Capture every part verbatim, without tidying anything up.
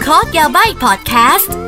คอกยาใบพอดแคสต์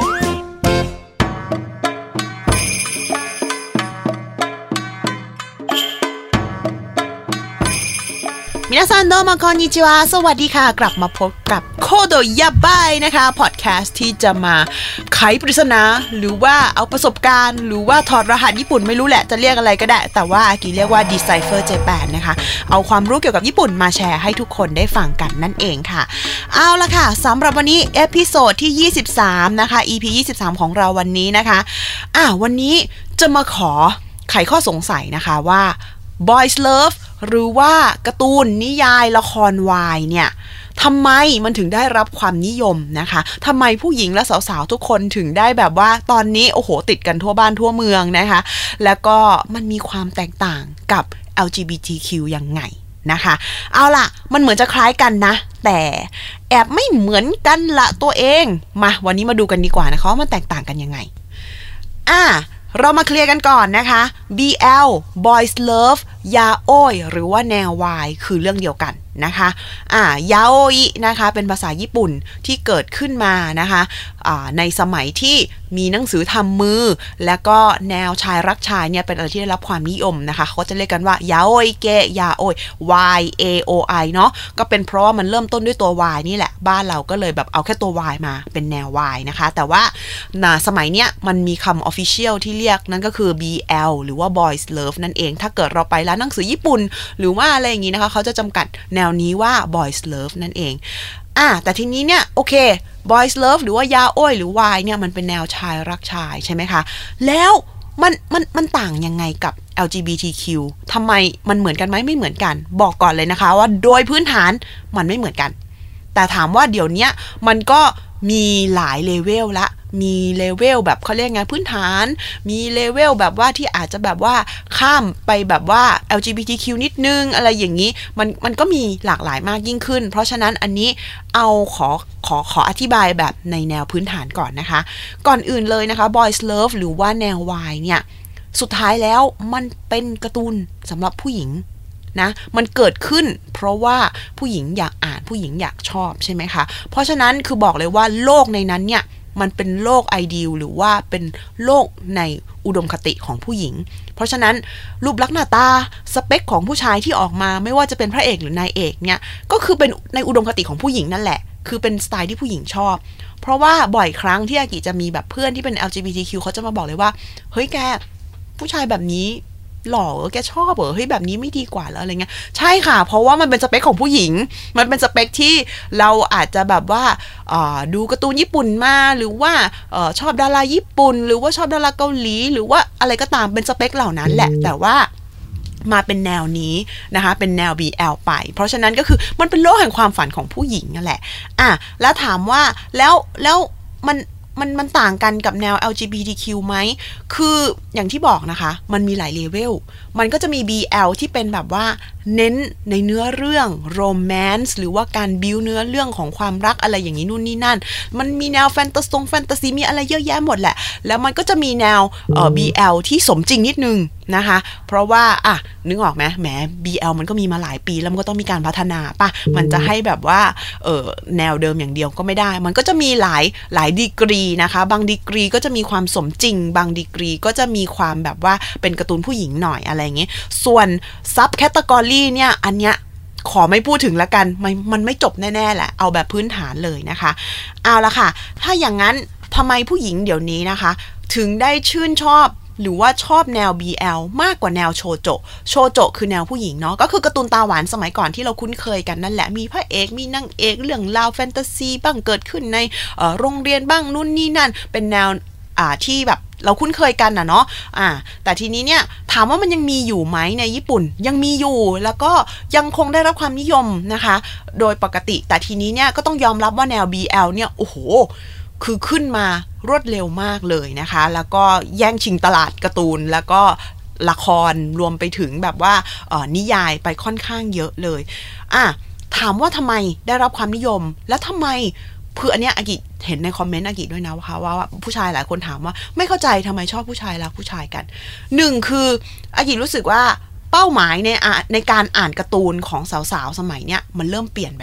มินาซันโดมาคอนนิจิวาสวัสดีค่ะกลับมาพบกับโคโดยาบายนะคะพอดแคสต์ที่จะมาไขปริศนาหรือว่าเอาประสบการณ์หรือว่าถอดรหัสญี่ปุ่นไม่รู้แหละจะเรียกอะไรก็ได้แต่ว่าอากิเรียกว่า Decipher Japan นะคะเอาความรู้เกี่ยวกับญี่ปุ่นมาแชร์ให้ทุกคนได้ฟังกันนั่นเองค่ะเอาละค่ะสำหรับวันนี้เอพิโซดที่ยี่สิบสามนะคะ อี พี ยี่สิบสามของเราวันนี้นะคะอ่ะวันนี้จะมาขอไขข้อสงสัยนะคะว่า Boys Love หรือว่าการ์ตูนนิยายละครวายเนี่ยทำไมมันถึงได้รับความนิยมนะคะทำไมผู้หญิงและสาวๆทุกคนถึงได้แบบว่าตอนนี้โอ้โหติดกันทั่วบ้านทั่วเมืองนะคะแล้วก็มันมีความแตกต่างกับ แอล จี บี ที คิว ยังไงนะคะเอาล่ะมันเหมือนจะคล้ายกันนะแต่แอบไม่เหมือนกันละตัวเองมาวันนี้มาดูกันดีกว่านะคะว่ามันแตกต่างกันยังไงอ่ะเรามาเคลียร์กันก่อนนะคะ บี แอล Boys Love ยาโอยหรือว่าแนววายคือเรื่องเดียวกันนะคะอ่ายาโอยนะคะเป็นภาษาญี่ปุ่นที่เกิดขึ้นมานะคะอ่าในสมัยที่มีหนังสือทำมือแล้วก็แนวชายรักชายเนี่ยเป็นอะไรที่ได้รับความนิยมนะคะเขาจะเรียกกันว่ายาโอยเกะยาโอย Y A O I เนาะก็เป็นเพราะว่ามันเริ่มต้นด้วยตัว Y นี่แหละบ้านเราก็เลยแบบเอาแค่ตัว Y มาเป็นแนว Y นะคะแต่ว่าสมัยเนี้ยมันมีคำ official ที่เรียกนั่นก็คือ บี แอล หรือว่า Boys Love นั่นเองถ้าเกิดเราไปร้านหนังสือญี่ปุ่นหรือว่าอะไรอย่างงี้นะคะเขาจะจำกัดแนวนี้ว่า Boys Love นั่นเองอ่ะแต่ทีนี้เนี่ยโอเค Boys Love หรือว่ายาโอยหรือ Y เนี่ยมันเป็นแนวชายรักชายใช่ไหมคะแล้วมันมันมันต่างยังไงกับ แอล จี บี ที คิว ทำไมมันเหมือนกันไหมไม่เหมือนกันบอกก่อนเลยนะคะว่าโดยพื้นฐานมันไม่เหมือนกันแต่ถามว่าเดี๋ยวนี้มันก็มีหลายเลเวลละมีเลเวลแบบเขาเรียกไงพื้นฐานมีเลเวลแบบว่าที่อาจจะแบบว่าข้ามไปแบบว่า แอล จี บี ที คิว นิดนึงอะไรอย่างนี้มันมันก็มีหลากหลายมากยิ่งขึ้นเพราะฉะนั้นอันนี้เอาขอขอขออธิบายแบบในแนวพื้นฐานก่อนนะคะก่อนอื่นเลยนะคะ Boys Love หรือว่าแนววายเนี่ยสุดท้ายแล้วมันเป็นการ์ตูนสำหรับผู้หญิงนะมันเกิดขึ้นเพราะว่าผู้หญิงอยากอ่านผู้หญิงอยากชอบใช่ไหมคะเพราะฉะนั้นคือบอกเลยว่าโลกในนั้นเนี่ยมันเป็นโลกไอเดียลหรือว่าเป็นโลกในอุดมคติของผู้หญิงเพราะฉะนั้นรูปลักษณ์หน้าตาสเปคของผู้ชายที่ออกมาไม่ว่าจะเป็นพระเอกหรือนายเอกเนี่ยก็คือเป็นในอุดมคติของผู้หญิงนั่นแหละคือเป็นสไตล์ที่ผู้หญิงชอบเพราะว่าบ่อยครั้งที่อากิจะมีแบบเพื่อนที่เป็น แอล จี บี ที คิว เขาจะมาบอกเลยว่าเฮ้ยแกผู้ชายแบบนี้หล่อแกชอบเหรอเฮ้ยแบบนี้ไม่ดีกว่าแล้วอะไรเงี้ยใช่ค่ะเพราะว่ามันเป็นสเปคของผู้หญิงมันเป็นสเปคที่เราอาจจะแบบว่าดูการ์ตูนญี่ปุ่นมาหรือว่าชอบดาราญี่ปุ่นหรือว่าชอบดาราเกาหลีหรือว่าอะไรก็ตามเป็นสเปคเหล่านั้นแหละแต่ว่ามาเป็นแนวนี้นะคะเป็นแนว บี แอล ไปเพราะฉะนั้นก็คือมันเป็นโลกแห่งความฝันของผู้หญิงนั่นแหละอ่ะแล้วถามว่าแล้วแล้วมันมันมันต่างกันกับแนว แอล จี บี ที คิว ไหมคืออย่างที่บอกนะคะมันมีหลายเลเวลมันก็จะมี บี แอล ที่เป็นแบบว่าเน้นในเนื้อเรื่องโรแมนซ์หรือว่าการบิวเนื้อเรื่องของความรักอะไรอย่างนี้นู่นนี่นั่นมันมีแนวแฟนตาซีแฟนตาซีมีอะไรเยอะแยะหมดแหละแล้วมันก็จะมีแนวเอ่อ บี แอล ที่สมจริงนิดนึงนะคะเพราะว่าอ่ะนึกออกไหมแหม บี แอล มันก็มีมาหลายปีแล้วมันก็ต้องมีการพัฒนาป่ะมันจะให้แบบว่าเออแนวเดิมอย่างเดียวก็ไม่ได้มันก็จะมีหลายหลายดีกรีนะคะบางดีกรีก็จะมีความสมจริงบางดีกรีก็จะมีความแบบว่าเป็นการ์ตูนผู้หญิงหน่อยอะไรอย่างเงี้ยส่วนซับแคตตากรีเนี่ยอันเนี้ยขอไม่พูดถึงละกันมันมันไม่จบแน่ๆแหละเอาแบบพื้นฐานเลยนะคะเอาละค่ะถ้าอย่างนั้นทำไมผู้หญิงเดี๋ยวนี้นะคะถึงได้ชื่นชอบหรือว่าชอบแนว บี แอล มากกว่าแนวโชโจโชโจคือแนวผู้หญิงเนาะก็คือการ์ตูนตาหวานสมัยก่อนที่เราคุ้นเคยกันนั่นแหละมีพระเอกมีนางเอกเรื่องราวแฟนตาซีบ้างเกิดขึ้นในเอ่อโรงเรียนบ้างนู่นนี่นั่นเป็นแนวอ่าที่แบบเราคุ้นเคยกันน่ะเนาะอ่าแต่ทีนี้เนี่ยถามว่ามันยังมีอยู่ไหมในญี่ปุ่นยังมีอยู่แล้วก็ยังคงได้รับความนิยมนะคะโดยปกติแต่ทีนี้เนี่ยก็ต้องยอมรับว่าแนว บี แอล เนี่ยโอ้โหคือขึ้นมารวดเร็วมากเลยนะคะแล้วก็แย่งชิงตลาดการ์ตูนแล้วก็ละครรวมไปถึงแบบว่าเอ่อนิยายไปค่อนข้างเยอะเลยอ่ะถามว่าทำไมได้รับความนิยมและทำไมคืออันเนี้ยอากิเห็นในคอมเมนต์อากิด้วยนะว่าว่าผู้ชายหลายคนถามว่าไม่เข้าใจทำไมชอบผู้ชายรักผู้ชายกันหนึ่งคืออากิรู้สึกว่าเป้าหมายในในการอ่านการ์ตูนของสาวๆสมัยเนี้ยมันเริ่มเปลี่ยนไปละ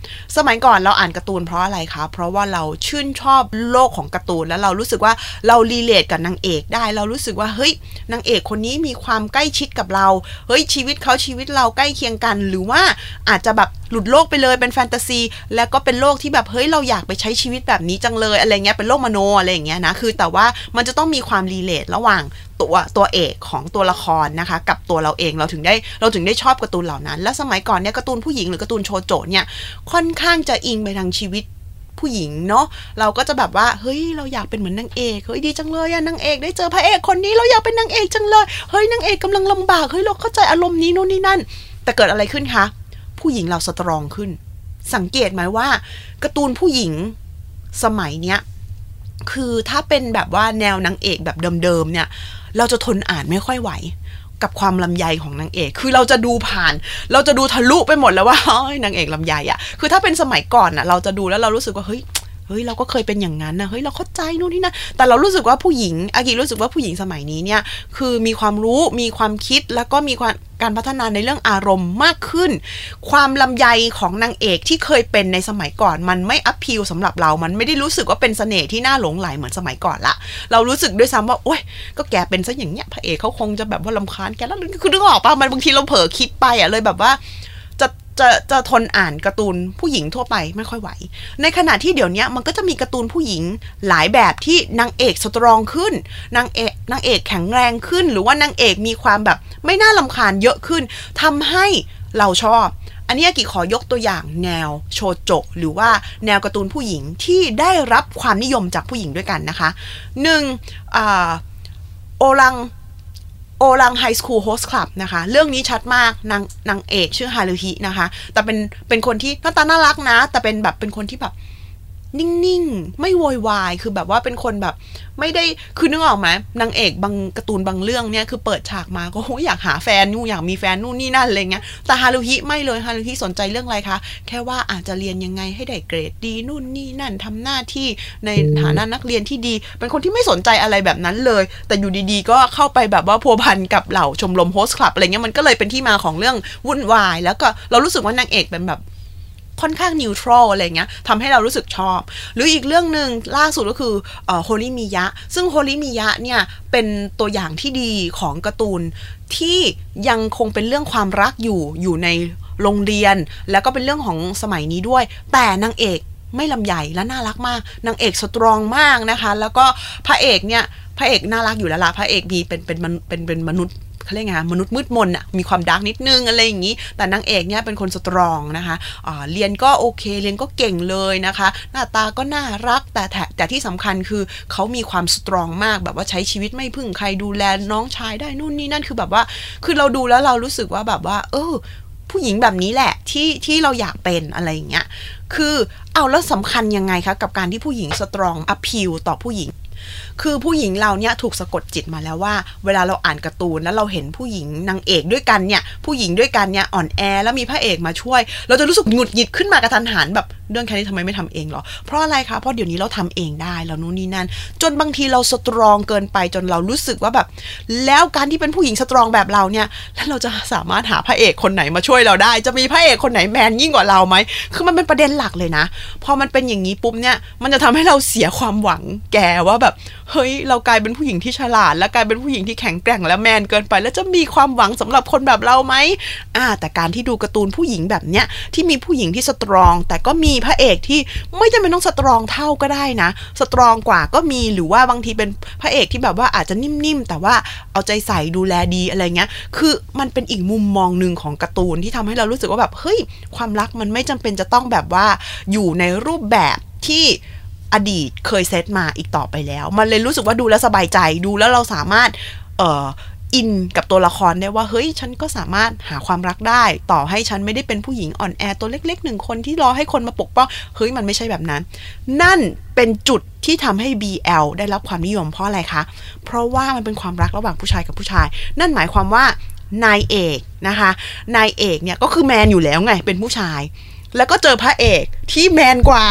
สมัยก่อนเราอ่านการ์ตูนเพราะอะไรคะเพราะว่าเราชื่นชอบโลกของการ์ตูนแล้วเรารู้สึกว่าเรารีเลทกับนางเอกได้เรารู้สึกว่าเฮ้ยนางเอกคนนี้มีความใกล้ชิดกับเราเฮ้ยชีวิตเขาชีวิตเราใกล้เคียงกันหรือว่าอาจจะแบบหลุดโลกไปเลยเป็นแฟนตาซีแล้วก็เป็นโลกที่แบบเฮ้ยเราอยากไปใช้ชีวิตแบบนี้จังเลยอะไรเงี้ยเป็นโลกมโนอะไรอย่างเงี้ยนะคือแต่ว่ามันจะต้องมีความรีเลทระหว่างตัวตัวเอกของตัวละครนะคะกับตัวเราเองเราถึงได้เราถึงได้ชอบการ์ตูนเหล่านั้นและสมัยก่อนเนี่ยการ์ตูนผู้หญิงหรือการ์ตูนโชโจเนี่ยค่อนข้างจะอิงไปทางชีวิตผู้หญิงเนาะเราก็จะแบบว่าเฮ้ยเราอยากเป็นเหมือนนางเอกเฮ้ยดีจังเลยอะนางเอกได้เจอพระเอกคนนี้เราอยากเป็นนางเอกจังเลยเฮ้ยนางเอกกำลังลำบากเฮ้ยเราเข้าใจอารมณ์นี้นู่นนี่นั่นแต่เกิดอะไรขึ้นคะผู้หญิงเราสตรองขึ้นสังเกตไหมว่าการ์ตูนผู้หญิงสมัยเนี้ยคือถ้าเป็นแบบว่าแนวนางเอกแบบเดิมๆเนี่ยเราจะทนอ่านไม่ค่อยไหวกับความลำไยของนางเอกคือเราจะดูผ่านเราจะดูทะลุไปหมดแล้วว่าเฮ้ยนางเอกลำไยอ่ะคือถ้าเป็นสมัยก่อนอ่ะเราจะดูแล้วเรารู้สึกว่าเฮ้ยเฮ้ยเราก็เคยเป็นอย่างนั้นนะเฮ้ยเราเข้าใจนู่นนี่นะแต่เรารู้สึกว่าผู้หญิงอากิรู้สึกว่าผู้หญิงสมัยนี้เนี่ยคือมีความรู้มีความคิดแล้วก็มีความการพัฒนาในเรื่องอารมณ์มากขึ้นความลำไยของนางเอกที่เคยเป็นในสมัยก่อนมันไม่อัพพิลสำหรับเรามันไม่ได้รู้สึกว่าเป็นเสน่ห์ที่น่าหลงไหลเหมือนสมัยก่อนละเรารู้สึกด้วยซ้ำว่าโอ๊ยก็แกเป็นซะอย่างเงี้ยพระเอกเขาคงจะแบบว่ารำคาญแกแล้วคือนึกออกป่ะมันบางทีเราเผลอคิดไปอ่ะเลยแบบว่าจะจะจะทนอ่านการ์ตูนผู้หญิงทั่วไปไม่ค่อยไหวในขณะที่เดี๋ยวนี้มันก็จะมีการ์ตูนผู้หญิงหลายแบบที่นางเอกสตรองขึ้นนางเอกนางเอกแข็งแรงขึ้นหรือว่านางเอกมีความแบบไม่น่ารำคาญเยอะขึ้นทำให้เราชอบอันนี้อากิขอยกตัวอย่างแนวโชโจหรือว่าแนวการ์ตูนผู้หญิงที่ได้รับความนิยมจากผู้หญิงด้วยกันนะคะหนึ่งอ่าโอรังโอรังไฮสคูลโฮสต์คลับนะคะเรื่องนี้ชัดมากนางนางเอกชื่อฮารุฮินะคะแต่เป็นเป็นคนที่หน้าตาน่ารักนะแต่เป็นแบบเป็นคนที่แบบนิ่งๆไม่โวยวายคือแบบว่าเป็นคนแบบไม่ได้คือนึกออกไหมนางเอกบางการ์ตูนบางเรื่องเนี่ยคือเปิดฉากมาก็โหอยากหาแฟนนู่นอยากมีแฟนนู่นนี่นั่นอะไรเงี้ยแต่ฮารุฮิไม่เลยฮารุฮิสนใจเรื่องอะไรคะแค่ว่าอาจจะเรียนยังไงให้ได้เกรดดีนู่นนี่นั่นทำหน้าที่ในฐานะนักเรียนที่ดีเป็นคนที่ไม่สนใจอะไรแบบนั้นเลยแต่อยู่ดีๆก็เข้าไปแบบว่าพัวพันกับเหล่าชมรมโฮสต์คลับอะไรเงี้ยมันก็เลยเป็นที่มาของเรื่องวุ่นวายแล้วก็เรารู้สึกว่านางเอกเป็นแบบค่อนข้างนิวทรัลอะไรเงี้ยทำให้เรารู้สึกชอบหรืออีกเรื่องนึงล่าสุดก็คือเอ่อโฮริมิยะซึ่งโฮริมิยะเนี่ยเป็นตัวอย่างที่ดีของการ์ตูนที่ยังคงเป็นเรื่องความรักอยู่อยู่ในโรงเรียนแล้วก็เป็นเรื่องของสมัยนี้ด้วยแต่นางเอกไม่ลำใหญ่และน่ารักมากนางเอกสตรองมากนะคะแล้วก็พระเอกเนี่ยพระเอกน่ารักอยู่แล้วล่ะพระเอกมีเป็นเป็นเป็นเป็นมนุษย์เขาเรียกไงมนุษย์มืดมนอ่ะมีความดาร์กนิดนึงอะไรอย่างนี้แต่นางเอกเนี่ยเป็นคนสตรองนะคะอ่าเรียนก็โอเคเรียนก็เก่งเลยนะคะหน้าตาก็น่ารักแต่แต่ที่สำคัญคือเขามีความสตรองมากแบบว่าใช้ชีวิตไม่พึ่งใครดูแลน้องชายได้นู่นนี่นั่นคือแบบว่าคือเราดูแล้วเรารู้สึกว่าแบบว่าเออผู้หญิงแบบนี้แหละที่ที่เราอยากเป็นอะไรอย่างเงี้ยคือเอาแล้วสำคัญยังไงคะกับการที่ผู้หญิงสตรองอพีลต่อผู้หญิงคือผู้หญิงเราเนี่ยถูกสะกดจิตมาแล้วว่าเวลาเราอ่านการ์ตูนแล้วเราเห็นผู้หญิงนางเอกด้วยกันเนี่ยผู้หญิงด้วยกันเนี่ยอ่อนแอแล้วมีพระเอกมาช่วยเราจะรู้สึกหงุดหงิดขึ้นมากระทันหันแบบเรื่องแค่นี้ทำไมไม่ทำเองหรอเพราะอะไรคะเพราะเดี๋ยวนี้เราทำเองได้แล้วนู่นนี่นั่นจนบางทีเราสตรองเกินไปจนเรารู้สึกว่าแบบแล้วการที่เป็นผู้หญิงสตรองแบบเราเนี่ยแล้วเราจะสามารถหาพระเอกคนไหนมาช่วยเราได้จะมีพระเอกคนไหนแมนยิ่งกว่าเราไหมคือมันเป็นประเด็นหลักเลยนะพอมันเป็นอย่างนี้ปุ๊บเนี่ยมันจะทำให้เราเสียความหวังแกว่าแบบเฮ้ยเรากลายเป็นผู้หญิงที่ฉลาดและกลายเป็นผู้หญิงที่แข็งแกร่งและแมนเกินไปแล้วจะมีความหวังสำหรับคนแบบเราไหมอ่าแต่การที่ดูการ์ตูนผู้หญิงแบบเนี้ยที่มีผู้หญิงที่สตรองแต่ก็มีพระเอกที่ไม่จำเป็นต้องสตรองเท่าก็ได้นะสตรองกว่าก็มีหรือว่าบางทีเป็นพระเอกที่แบบว่าอาจจะนิ่มๆแต่ว่าเอาใจใส่ดูแลดีอะไรเงี้ยคือมันเป็นอีกมุมมองนึงของการ์ตูนที่ทำให้เรารู้สึกว่าแบบเฮ้ยความรักมันไม่จำเป็นจะต้องแบบว่าอยู่ในรูปแบบที่อดีตเคยเซตมาอีกต่อไปแล้วมันเลยรู้สึกว่าดูแล้วสบายใจดูแล้วเราสามารถเอ่ออินกับตัวละครได้ว่าเฮ้ยฉันก็สามารถหาความรักได้ต่อให้ฉันไม่ได้เป็นผู้หญิงอ่อนแอตัวเล็กๆหนึ่งคนที่รอให้คนมาปกป้องเฮ้ยมันไม่ใช่แบบนั้นนั่นเป็นจุดที่ทำให้ บี แอล ได้รับความนิยมเพราะอะไรคะเพราะว่ามันเป็นความรักระหว่างผู้ชายกับผู้ชายนั่นหมายความว่านายเอกนะคะนายเอกเนี่ยก็คือแมนอยู่แล้วไงเป็นผู้ชายแล้วก็เจอพระเอกที่แมนกว่า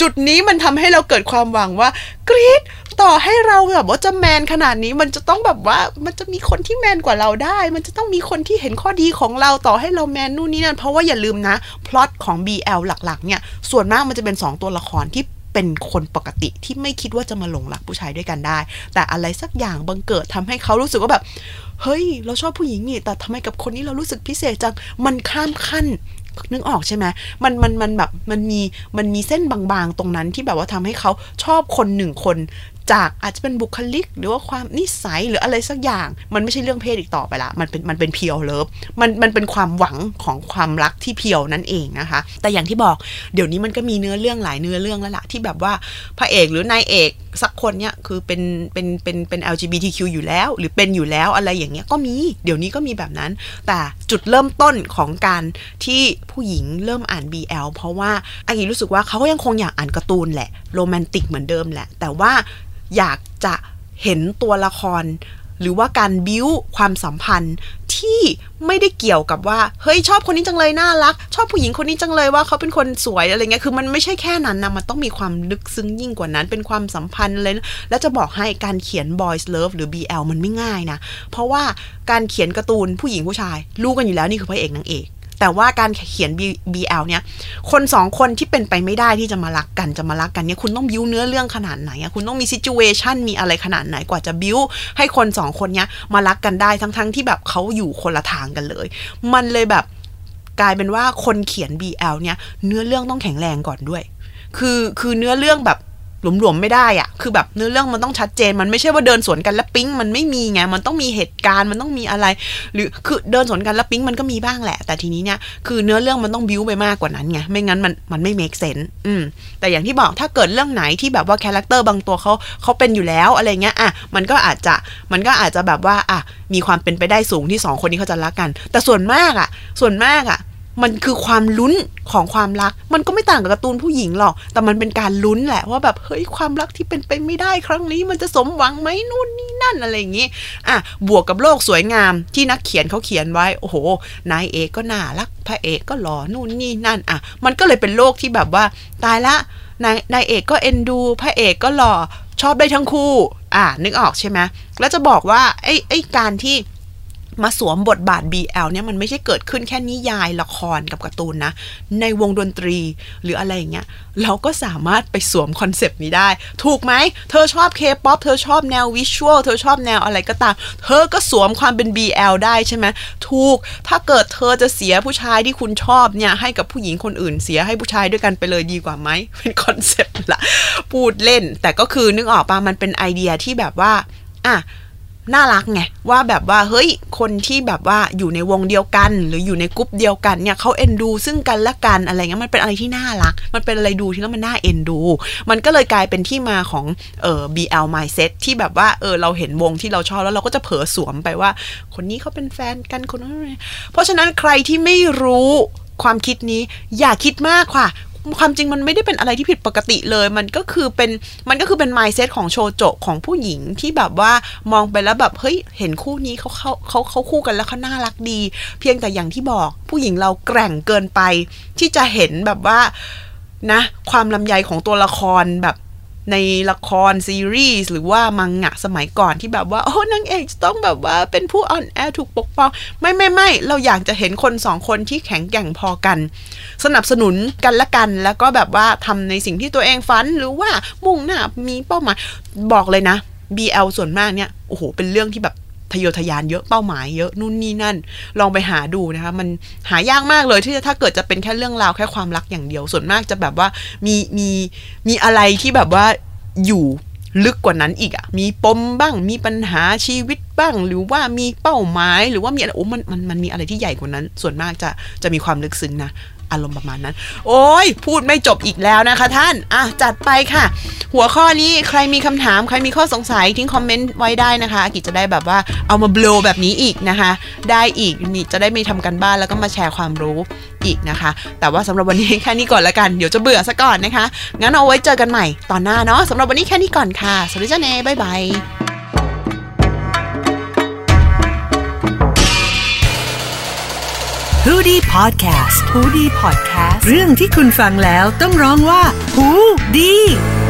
จุดนี้มันทำให้เราเกิดความหวังว่ากรี๊ดต่อให้เราแบบว่าจะแมนขนาดนี้มันจะต้องแบบว่ามันจะมีคนที่แมนกว่าเราได้มันจะต้องมีคนที่เห็นข้อดีของเราต่อให้เราแมนนู่นนี่นั่นเพราะว่าอย่าลืมนะพล็อตของ บี แอล หลักๆเนี่ยส่วนมากมันจะเป็นสองตัวละครที่เป็นคนปกติที่ไม่คิดว่าจะมาหลงรักผู้ชายด้วยกันได้แต่อะไรสักอย่างบังเกิดทำให้เขารู้สึกว่าแบบเฮ้ยเราชอบผู้หญิงนี่แต่ทำไมกับคนนี้เรารู้สึกพิเศษจังมันข้ามขั้นนึกออกใช่ไหมมันมันมันแบบมันมีมันมีเส้นบางๆตรงนั้นที่แบบว่าทำให้เขาชอบคนหนึ่งคนจากอาจจะเป็นบุคลิกหรือว่าความนิสัยหรืออะไรสักอย่างมันไม่ใช่เรื่องเพศอีกต่อไปละมันเป็นมันเป็นเพียวเลิฟมันมันเป็นความหวังของความรักที่เพียวนั่นเองนะคะแต่อย่างที่บอกเดี๋ยวนี้มันก็มีเนื้อเรื่องหลายเนื้อเรื่องแล้วล่ะที่แบบว่าพระเอกหรือนายเอกสักคนเนี่ยคือเป็นเป็นเป็นเป็น แอล จี บี ที คิว อยู่แล้วหรือเป็นอยู่แล้วอะไรอย่างเงี้ยก็มีเดี๋ยวนี้ก็มีแบบนั้นแต่จุดเริ่มต้นของการที่ผู้หญิงเริ่มอ่าน บี แอล เพราะว่าอากิรู้สึกว่าเขาก็ยังคงอยากอ่านการ์ตูนแหละโรแมนติกเหมือนเดิมแหละแต่ว่าอยากจะเห็นตัวละครหรือว่าการบิ้วความสัมพันธ์ที่ไม่ได้เกี่ยวกับว่าเฮ้ยชอบคนนี้จังเลยน่ารักชอบผู้หญิงคนนี้จังเลยว่าเขาเป็นคนสวยอะไรเงี้ยคือมันไม่ใช่แค่นั้นนะมันต้องมีความลึกซึ้งยิ่งกว่านั้นเป็นความสัมพันธ์เลยแล้วจะบอกให้การเขียน boys love หรือ บี แอล มันไม่ง่ายนะเพราะว่าการเขียนการ์ตูนผู้หญิงผู้ชายรู้กันอยู่แล้วนี่คือพระเอกนางเอกแต่ว่าการเขียน บี แอล เนี่ยคนสองคนที่เป็นไปไม่ได้ที่จะมารักกันจะมารักกันเนี่ยคุณต้องบิ้วเนื้อเรื่องขนาดไหนอะคุณต้องมีซิจูเอชันมีอะไรขนาดไหนกว่าจะบิ้วให้คนสองคนเนี้ยมารักกันได้ทั้งๆที่แบบเขาอยู่คนละทางกันเลยมันเลยแบบกลายเป็นว่าคนเขียน บี แอล เนี่ยเนื้อเรื่องต้องแข็งแรงก่อนด้วยคือคือเนื้อเรื่องแบบหลวมๆไม่ได้อะคือแบบเนื้อเรื่องมันต้องชัดเจนมันไม่ใช่ว่าเดินสวนกันแล้วปิ๊งมันไม่มีไงมันต้องมีเหตุการณ์มันต้องมีอะไรหรือคือเดินสวนกันแล้วปิ๊งมันก็มีบ้างแหละแต่ทีนี้เนี่ยคือเนื้อเรื่องมันต้องบิ้วไปมากกว่านั้นไงไม่งั้นมันมันไม่เมคเซนส์อืมแต่อย่างที่บอกถ้าเกิดเรื่องไหนที่แบบว่าคาแรคเตอร์บางตัวเขาเขาเป็นอยู่แล้วอะไรเงี้ยอ่ะมันก็อาจจะมันก็อาจจะแบบว่าอ่ะมีความเป็นไปได้สูงที่สองคนนี้เขาจะรักกันแต่ส่วนมากอ่ะส่วนมากอ่ะมันคือความลุ้นของความรักมันก็ไม่ต่างกับการ์ตูนผู้หญิงหรอกแต่มันเป็นการลุ้นแหละว่าแบบเฮ้ยความรักที่เป็นไปไม่ได้ครั้งนี้มันจะสมหวังไหมนู่นนี่นั่นอะไรอย่างงี้อ่ะบวกกับโลกสวยงามที่นักเขียนเขาเขียนไว้โอ้โหนายเอกก็น่ารักพระเอกก็หล่อนู่นนี่นั่นอ่ะมันก็เลยเป็นโลกที่แบบว่าตายละนายนายเอกก็เอ็นดูพระเอกก็หล่อชอบได้ทั้งคู่อ่ะนึกออกใช่ไหมแล้วจะบอกว่าไอ้ไอ้การที่มาสวมบทบาท บี แอล เนี่ยมันไม่ใช่เกิดขึ้นแค่นิยายละครกับการ์ตูนนะในวงดนตรีหรืออะไรอย่างเงี้ยเราก็สามารถไปสวมคอนเซปต์นี้ได้ถูกไหมเธอชอบ K-pop เธอชอบแนววิชวลเธอชอบแนวอะไรก็ตามเธอก็สวมความเป็น บี แอล ได้ใช่ไหมถูกถ้าเกิดเธอจะเสียผู้ชายที่คุณชอบเนี่ยให้กับผู้หญิงคนอื่นเสียให้ผู้ชายด้วยกันไปเลยดีกว่าไหมเป็นคอนเซปต์ละพูดเล่นแต่ก็คือนึกออกป่ะมันเป็นไอเดียที่แบบว่าอ่ะน่ารักไงว่าแบบว่าเฮ้ยคนที่แบบว่าอยู่ในวงเดียวกันหรืออยู่ในกลุ่มเดียวกันเนี่ยเขาเอ็นดูซึ่งกันและกันอะไรเงี้ยมันเป็นอะไรที่น่ารักมันเป็นอะไรดูที่แล้วมันน่าเอ็นดูมันก็เลยกลายเป็นที่มาของเอ่อ บี แอล mindset ที่แบบว่าเออเราเห็นวงที่เราชอบแล้วเราก็จะเผลอสวมไปว่าคนนี้เขาเป็นแฟนกันคนนั้นเพราะฉะนั้นใครที่ไม่รู้ความคิดนี้อย่าคิดมากค่ะความจริงมันไม่ได้เป็นอะไรที่ผิดปกติเลยมันก็คือเป็นมันก็คือเป็น mindset ของโชโจของผู้หญิงที่แบบว่ามองไปแล้วแบบเฮ้ยเห็นคู่นี้เขาเขาเขาเขาคู่กันแล้วเขาน่ารักดีเพียงแต่อย่างที่บอกผู้หญิงเราแกร่งเกินไปที่จะเห็นแบบว่านะความลำไยของตัวละครแบบในละครซีรีส์หรือว่ามังงะสมัยก่อนที่แบบว่าโอ้นางเอกจะต้องแบบว่าเป็นผู้อ่อนแอถูกปกป้องไม่ไม่ไม่เราอยากจะเห็นคนสองคนที่แข็งแกร่งพอกันสนับสนุนกันและกันแล้วก็แบบว่าทำในสิ่งที่ตัวเองฝันหรือว่ามุ่งหน้ามีเป้าหมายบอกเลยนะ บี แอล ส่วนมากเนี่ยโอ้โหเป็นเรื่องที่แบบทะเยอทะยานเยอะเป้าหมายเยอะนู่นนี่นั่นลองไปหาดูนะคะมันหายากมากเลยที่ถ้าเกิดจะเป็นแค่เรื่องราวแค่ความรักอย่างเดียวส่วนมากจะแบบว่ามีมีมีอะไรที่แบบว่าอยู่ลึกกว่านั้นอีกอ่ะมีปมบ้างมีปัญหาชีวิตบ้างหรือว่ามีเป้าหมายหรือว่ามีอะไรโอ้มันมันมันมีอะไรที่ใหญ่กว่านั้นส่วนมากจะจะมีความลึกซึ้งนะอารมณ์ประมาณนั้นโอ้ยพูดไม่จบอีกแล้วนะคะท่านอ่ะจัดไปค่ะหัวข้อนี้ใครมีคำถามใครมีข้อสงสัยทิ้งคอมเมนต์ไว้ได้นะคะอากิจะได้แบบว่าเอามาโบลแบบนี้อีกนะคะได้อีกมีจะได้ไม่ทำกันบ้านแล้วก็มาแชร์ความรู้อีกนะคะแต่ว่าสำหรับวันนี้แค่นี้ก่อนละกันเดี๋ยวจะเบื่อซะก่อนนะคะงั้นเอาไว้เจอกันใหม่ตอนหน้าเนาะสำหรับวันนี้แค่นี้ก่อนค่ะสวัสดีจ้าเน่บ๊ายบายฮูดี้พอดแคสต์ฮูดี้พอดแคสต์เรื่องที่คุณฟังแล้วต้องร้องว่าฮูดี